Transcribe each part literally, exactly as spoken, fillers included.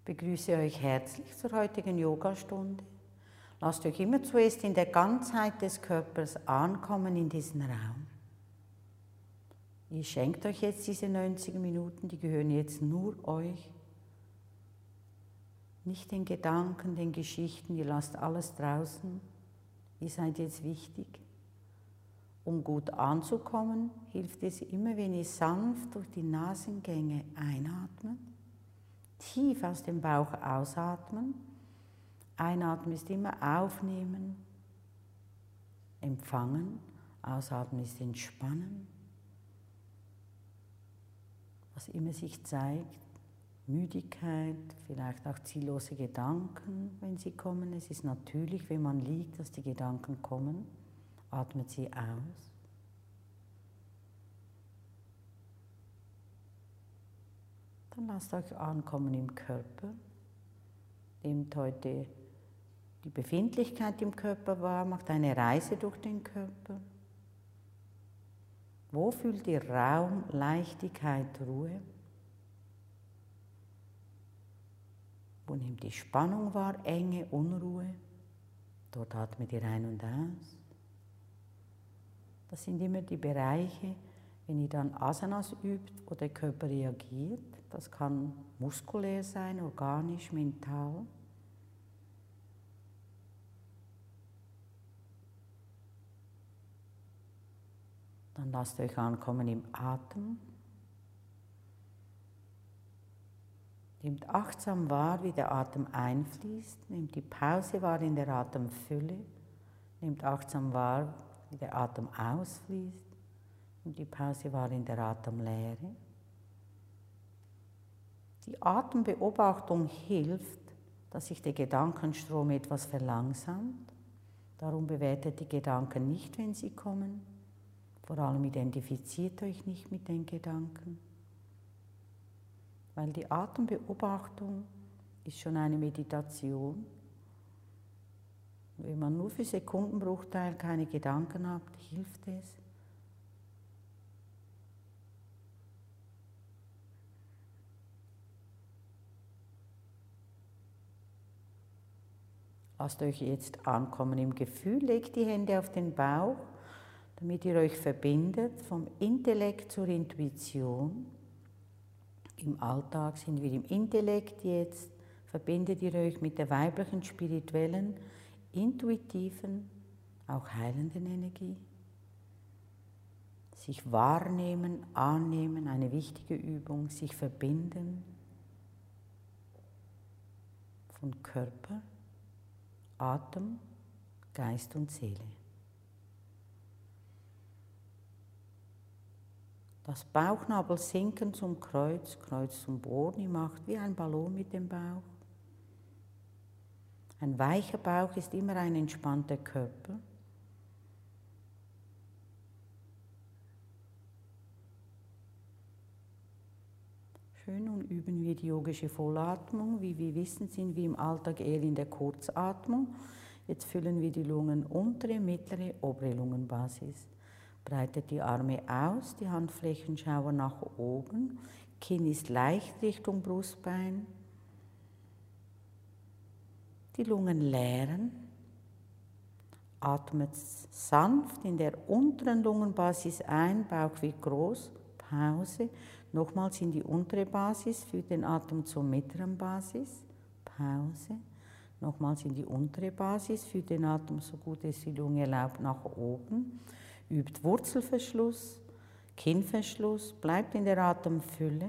begrüße euch herzlich zur heutigen Yogastunde. Lasst euch immer zuerst in der Ganzheit des Körpers ankommen in diesen Raum. Ihr schenkt euch jetzt diese neunzig Minuten, die gehören jetzt nur euch. Nicht den Gedanken, den Geschichten, ihr lasst alles draußen. Ihr seid jetzt wichtig. Um gut anzukommen, hilft es immer, wenn ihr sanft durch die Nasengänge einatmet. Tief aus dem Bauch ausatmen. Einatmen ist immer aufnehmen, empfangen. Ausatmen ist entspannen. Was immer sich zeigt, Müdigkeit, vielleicht auch ziellose Gedanken, wenn sie kommen. Es ist natürlich, wenn man liegt, dass die Gedanken kommen. Atmet sie aus. Dann lasst euch ankommen im Körper. Nehmt heute die Befindlichkeit im Körper wahr, macht eine Reise durch den Körper. Wo fühlt ihr Raum, Leichtigkeit, Ruhe? Wo nehmt ihr Spannung wahr, Enge, Unruhe? Dort atmet ihr ein und aus. Das sind immer die Bereiche, wenn ihr dann Asanas übt, wo der Körper reagiert. Das kann muskulär sein, organisch, mental. Dann lasst euch ankommen im Atem. Nehmt achtsam wahr, wie der Atem einfließt. Nehmt die Pause wahr in der Atemfülle. Nehmt achtsam wahr, wie der Atem ausfließt. Nehmt die Pause wahr in der Atemlehre. Die Atembeobachtung hilft, dass sich der Gedankenstrom etwas verlangsamt. Darum bewertet die Gedanken nicht, wenn sie kommen. Vor allem identifiziert euch nicht mit den Gedanken. Weil die Atembeobachtung ist schon eine Meditation. Wenn man nur für Sekundenbruchteil keine Gedanken hat, hilft es. Lasst euch jetzt ankommen im Gefühl, legt die Hände auf den Bauch, damit ihr euch verbindet vom Intellekt zur Intuition. Im Alltag sind wir im Intellekt jetzt, verbindet ihr euch mit der weiblichen, spirituellen, intuitiven, auch heilenden Energie. Sich wahrnehmen, annehmen, eine wichtige Übung, sich verbinden von Körper, Atem, Geist und Seele. Das Bauchnabelsinken zum Kreuz, Kreuz zum Boden, ihr macht wie ein Ballon mit dem Bauch. Ein weicher Bauch ist immer ein entspannter Körper. Schön, nun üben wir die yogische Vollatmung. Wie wir wissen, sind wir im Alltag eher in der Kurzatmung. Jetzt füllen wir die Lungen, untere, mittlere, obere Lungenbasis. Breitet die Arme aus, die Handflächen schauen nach oben, Kinn ist leicht Richtung Brustbein. Die Lungen leeren. Atmet sanft in der unteren Lungenbasis ein, Bauch wird groß, Pause. Nochmals in die untere Basis, führt den Atem zur mittleren Basis, Pause. Nochmals in die untere Basis, führt den Atem so gut es die Lunge erlaubt nach oben. Übt Wurzelverschluss, Kinnverschluss, bleibt in der Atemfülle.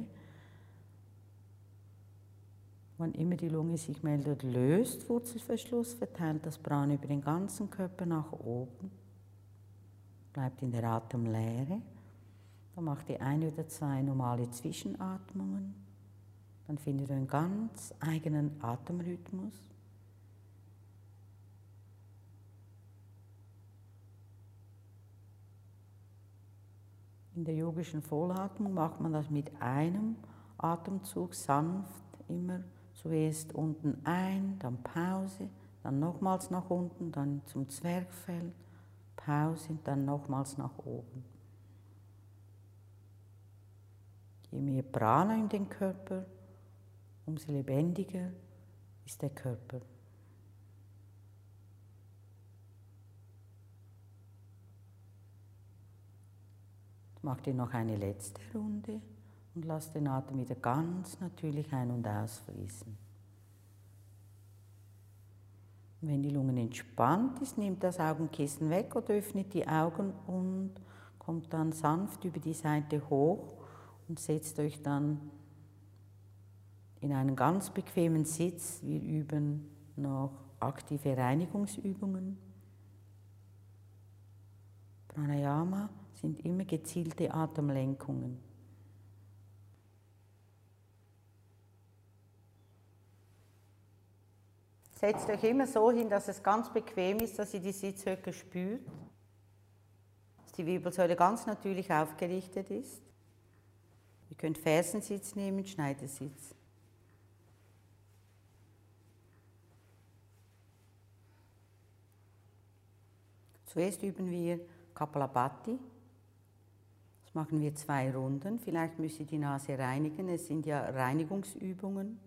Wann immer die Lunge sich meldet, löst Wurzelverschluss, verteilt das Prana über den ganzen Körper nach oben. Bleibt in der Atemlehre. Dann macht ihr ein oder zwei normale Zwischenatmungen. Dann findet ihr einen ganz eigenen Atemrhythmus. In der yogischen Vollatmung macht man das mit einem Atemzug sanft, immer zuerst unten ein, dann Pause, dann nochmals nach unten, dann zum Zwerchfell, Pause, dann nochmals nach oben. Je mehr Prana in den Körper umso lebendiger ist der Körper. Mach dir noch eine letzte Runde und lass den Atem wieder ganz natürlich ein- und ausfließen. Wenn die Lunge entspannt ist, nimmt das Augenkissen weg oder öffnet die Augen und kommt dann sanft über die Seite hoch und setzt euch dann in einen ganz bequemen Sitz. Wir üben noch aktive Reinigungsübungen. Pranayama sind immer gezielte Atemlenkungen. Setzt euch immer so hin, dass es ganz bequem ist, dass ihr die Sitzhöcker spürt, dass die Wirbelsäule ganz natürlich aufgerichtet ist. Ihr könnt Fersensitz nehmen, Schneidersitz. Zuerst üben wir Kapalabhati. Das machen wir zwei Runden. Vielleicht müsst ihr die Nase reinigen. Es sind ja Reinigungsübungen.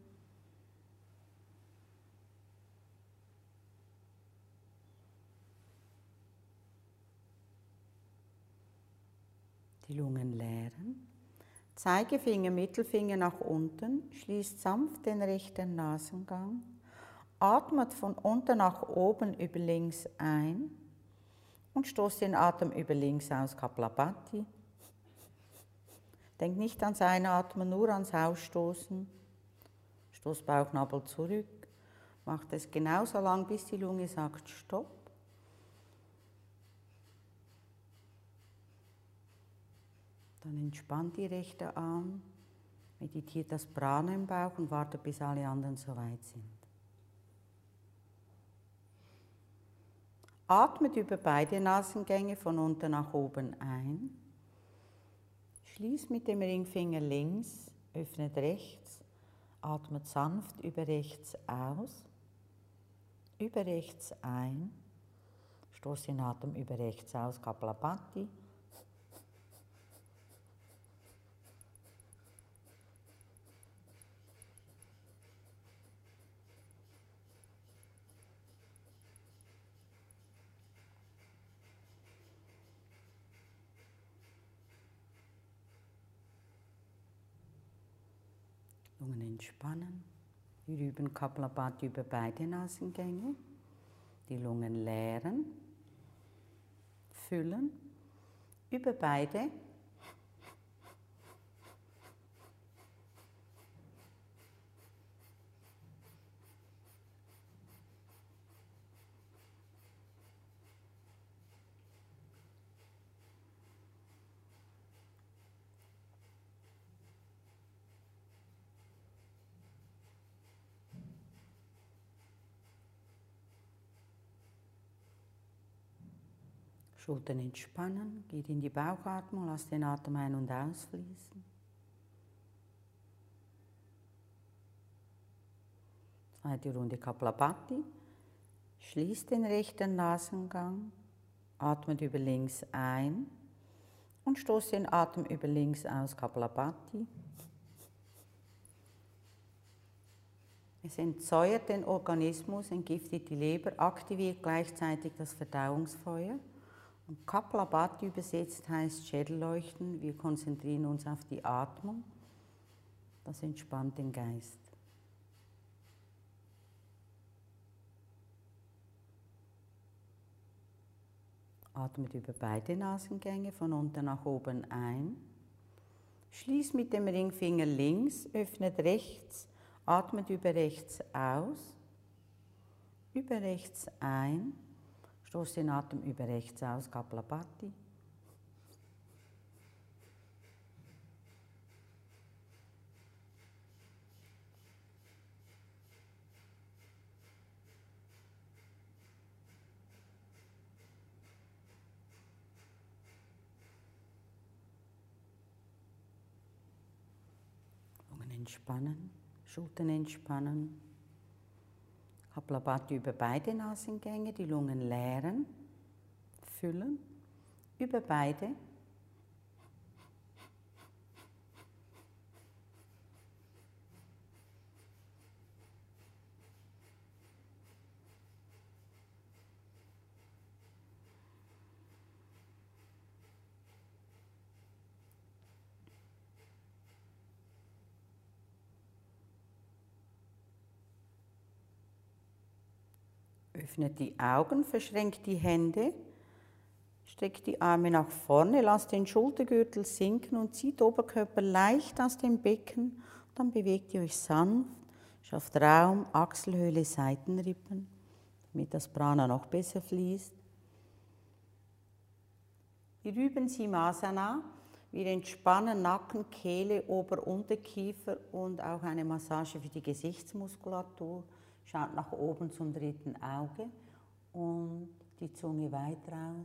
Die Lungen leeren. Zeigefinger, Mittelfinger nach unten. Schließt sanft den rechten Nasengang. Atmet von unten nach oben über links ein. Und stoßt den Atem über links aus, Kapalabhati. Denkt nicht ans Einatmen, nur ans Ausstoßen. Stoßt Bauchnabel zurück. Macht es genauso lang, bis die Lunge sagt Stopp. Dann entspannt die rechte Arm, meditiert das Prana im Bauch und wartet, bis alle anderen soweit sind. Atmet über beide Nasengänge von unten nach oben ein. Schließt mit dem Ringfinger links, öffnet rechts, atmet sanft über rechts aus, über rechts ein, stoßt den Atem über rechts aus, Kapalabhati. Lungen entspannen. Wir üben Kapalabhati über beide Nasengänge. Die Lungen leeren, füllen, über beide. Schultern entspannen, geht in die Bauchatmung, lasst den Atem ein- und ausfließen. Zweite Runde Kapalabhati. Schließt den rechten Nasengang, atmet über links ein und stoßt den Atem über links aus, Kapalabhati. Es entsäuert den Organismus, entgiftet die Leber, aktiviert gleichzeitig das Verdauungsfeuer. Und Kapalabhati übersetzt heißt Schädelleuchten. Wir konzentrieren uns auf die Atmung. Das entspannt den Geist. Atmet über beide Nasengänge von unten nach oben ein. Schließt mit dem Ringfinger links, öffnet rechts, atmet über rechts aus, über rechts ein. Stoß den Atem über rechts aus, Kapalabhati. Lungen entspannen, Schultern entspannen. Kapalabhati über beide Nasengänge, die Lungen leeren, füllen, über beide. Öffnet die Augen, verschränkt die Hände, streckt die Arme nach vorne, lasst den Schultergürtel sinken und zieht Oberkörper leicht aus dem Becken. Dann bewegt ihr euch sanft, schafft Raum, Achselhöhle, Seitenrippen, damit das Prana noch besser fließt. Wir üben Simasana. Wir entspannen Nacken, Kehle, Ober- und Unterkiefer und auch eine Massage für die Gesichtsmuskulatur. Schaut nach oben zum dritten Auge und die Zunge weit raus.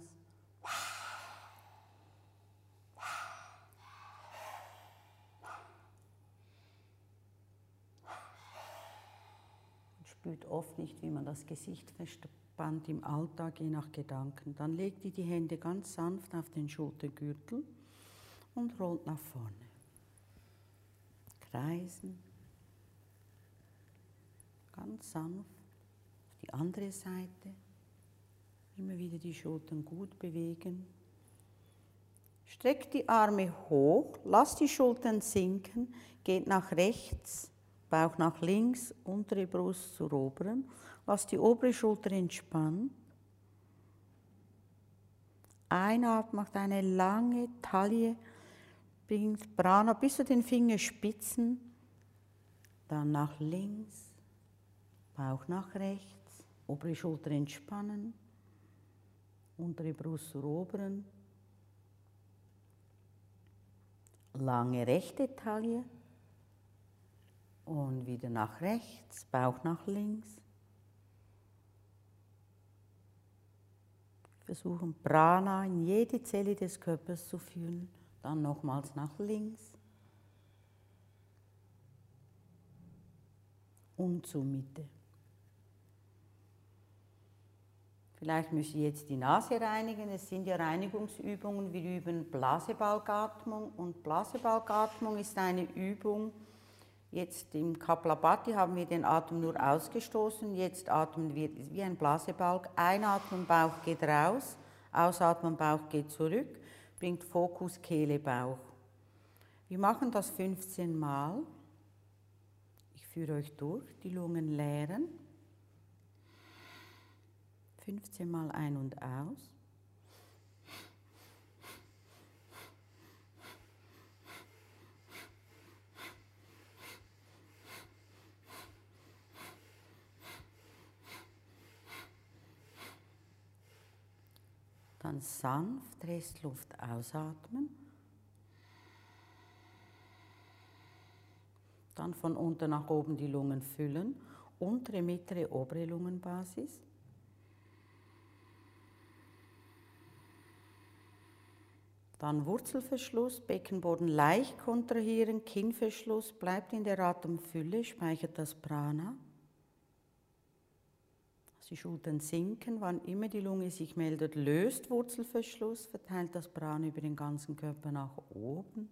Und spürt oft nicht, wie man das Gesicht verspannt im Alltag, je nach Gedanken. Dann legt ihr die Hände ganz sanft auf den Schultergürtel und rollt nach vorne. Kreisen. Ganz sanft. Auf die andere Seite. Immer wieder die Schultern gut bewegen. Streckt die Arme hoch, lasst die Schultern sinken, geht nach rechts, Bauch nach links, untere Brust zur oberen. Lasst die obere Schulter entspannen. Einatmen, macht eine lange Taille, bringt Prana bis zu den Fingerspitzen, dann nach links, Bauch nach rechts, obere Schulter entspannen, untere Brust zur oberen, lange rechte Taille und wieder nach rechts, Bauch nach links. Versuchen Prana in jede Zelle des Körpers zu führen, dann nochmals nach links und zur Mitte. Vielleicht müsst ihr jetzt die Nase reinigen, es sind ja Reinigungsübungen, wir üben Blasebalgatmung und Blasebalgatmung ist eine Übung, jetzt im Kapalabhati haben wir den Atem nur ausgestoßen, jetzt atmen wir wie ein Blasebalg, einatmen, Bauch geht raus, ausatmen, Bauch geht zurück, bringt Fokus Kehle, Bauch. Wir machen das fünfzehn Mal, ich führe euch durch, die Lungen leeren. fünfzehn Mal ein und aus. Dann sanft Restluft ausatmen. Dann von unten nach oben die Lungen füllen. Untere, mittlere, obere Lungenbasis. Dann Wurzelverschluss, Beckenboden leicht kontrahieren, Kinnverschluss, bleibt in der Atemfülle, speichert das Prana. Die Schultern sinken, wann immer die Lunge sich meldet, löst Wurzelverschluss, verteilt das Prana über den ganzen Körper nach oben.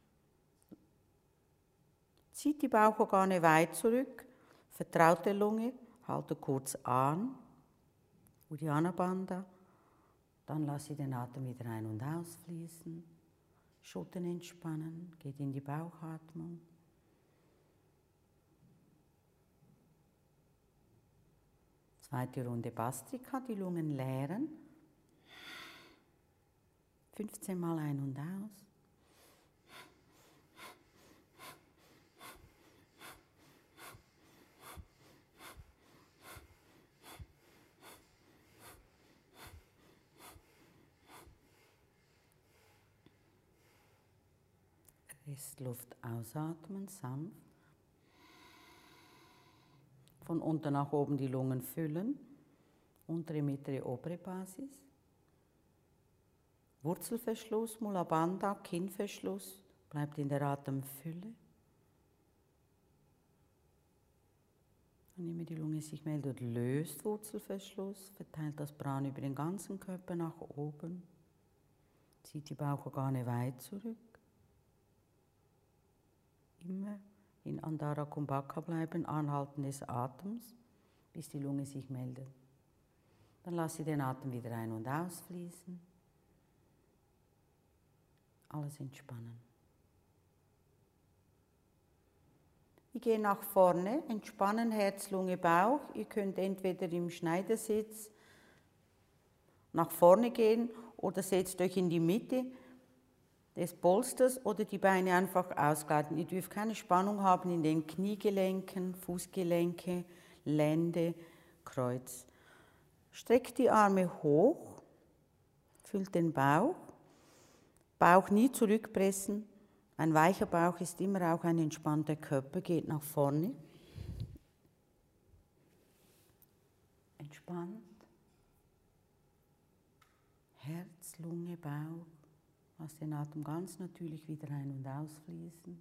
Zieht die Bauchorgane weit zurück, vertraut der Lunge, halte kurz an, Uddiyana Bandha. Dann lasse den Atem wieder ein- und ausfließen, Schultern entspannen, geht in die Bauchatmung. Zweite Runde Bhastrika, die Lungen leeren. fünfzehn Mal ein- und aus. Restluft ausatmen, sanft. Von unten nach oben die Lungen füllen. Untere, mittlere, obere Basis. Wurzelverschluss, Mula Bandha, Kinnverschluss, bleibt in der Atemfülle. Wann immer die Lunge sich meldet, löst Wurzelverschluss, verteilt das Prana über den ganzen Körper nach oben, zieht die Bauchorgane weit zurück. Immer in Andhara Kumbhaka bleiben, Anhalten des Atems, bis die Lunge sich meldet. Dann lasse den Atem wieder ein- und ausfließen. Alles entspannen. Wir gehen nach vorne, entspannen Herz, Lunge, Bauch. Ihr könnt entweder im Schneidersitz nach vorne gehen oder setzt euch in die Mitte des Polsters oder die Beine einfach ausgleiten. Ihr dürft keine Spannung haben in den Kniegelenken, Fußgelenke, Lende, Kreuz. Streckt die Arme hoch, füllt den Bauch, Bauch nie zurückpressen. Ein weicher Bauch ist immer auch ein entspannter Körper, geht nach vorne. Entspannt. Herz, Lunge, Bauch. Lass den Atem ganz natürlich wieder ein- und ausfließen.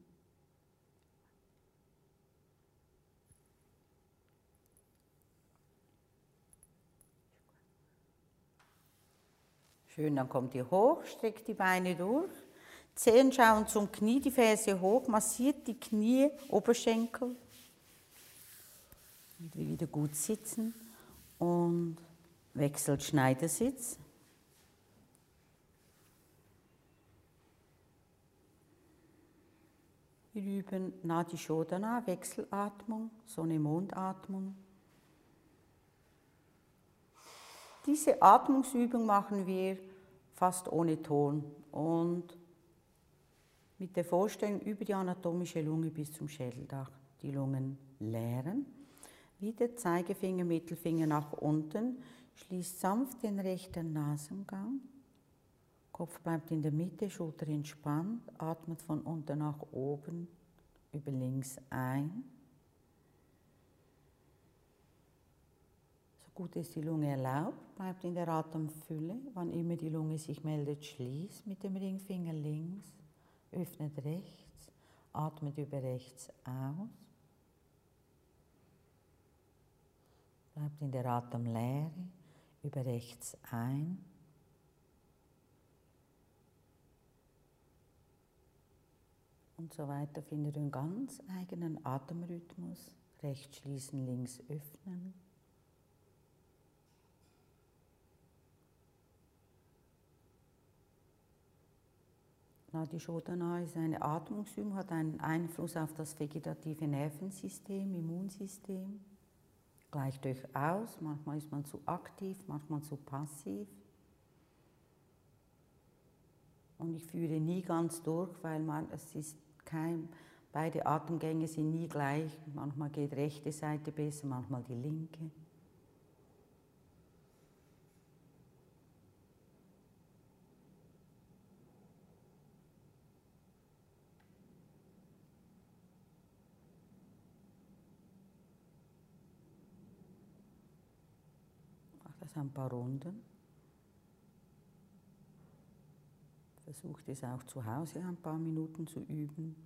Schön, dann kommt ihr hoch, streckt die Beine durch. Zehen schauen zum Knie, die Ferse hoch, massiert die Knie, Oberschenkel. Und wieder gut sitzen und wechselt Schneidersitz. Wir üben Nadi Shodhana, Wechselatmung, Sonne-Mond-Atmung. Diese Atmungsübung machen wir fast ohne Ton und mit der Vorstellung über die anatomische Lunge bis zum Schädeldach die Lungen leeren. Wieder Zeigefinger, Mittelfinger nach unten, schließt sanft den rechten Nasengang. Kopf bleibt in der Mitte, Schulter entspannt, atmet von unten nach oben über links ein. So gut es die Lunge erlaubt, bleibt in der Atemfülle. Wann immer die Lunge sich meldet, schließt mit dem Ringfinger links, öffnet rechts, atmet über rechts aus. Bleibt in der Atemlehre, über rechts ein. Und so weiter findet ihr einen ganz eigenen Atemrhythmus. Rechts schließen, links öffnen. Nadi Shodhana ist eine Atmungsübung, hat einen Einfluss auf das vegetative Nervensystem, Immunsystem. Gleicht euch aus, manchmal ist man zu aktiv, manchmal zu passiv. Und ich führe nie ganz durch, weil man, es ist kein, beide Atemgänge sind nie gleich. Manchmal geht die rechte Seite besser, manchmal die linke. Macht das ein paar Runden. Versucht es auch zu Hause ein paar Minuten zu üben.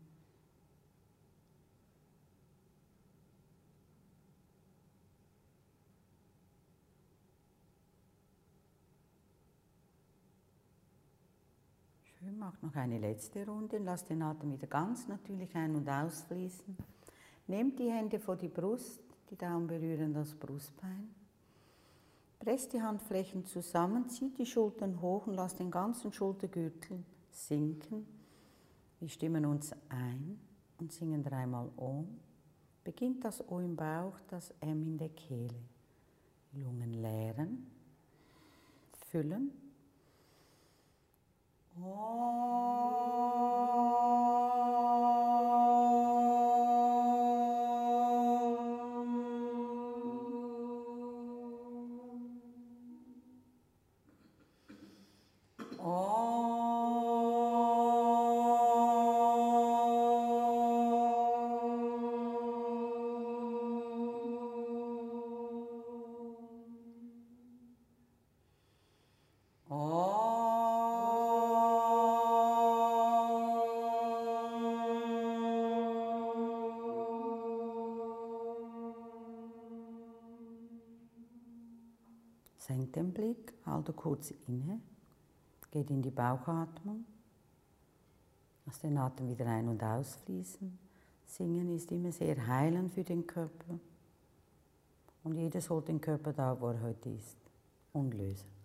Schön, macht noch eine letzte Runde. Lasst den Atem wieder ganz natürlich ein- und ausfließen. Nehmt die Hände vor die Brust, die Daumen berühren das Brustbein. Presst die Handflächen zusammen, zieht die Schultern hoch und lasst den ganzen Schultergürtel sinken. Wir stimmen uns ein und singen dreimal Om. Beginnt das O im Bauch, das M in der Kehle. Lungen leeren, füllen. Om. Senkt den Blick, halte kurz inne, geht in die Bauchatmung, lass den Atem wieder ein- und ausfließen. Singen ist immer sehr heilend für den Körper und jeder holt den Körper da, wo er heute ist, und lösen.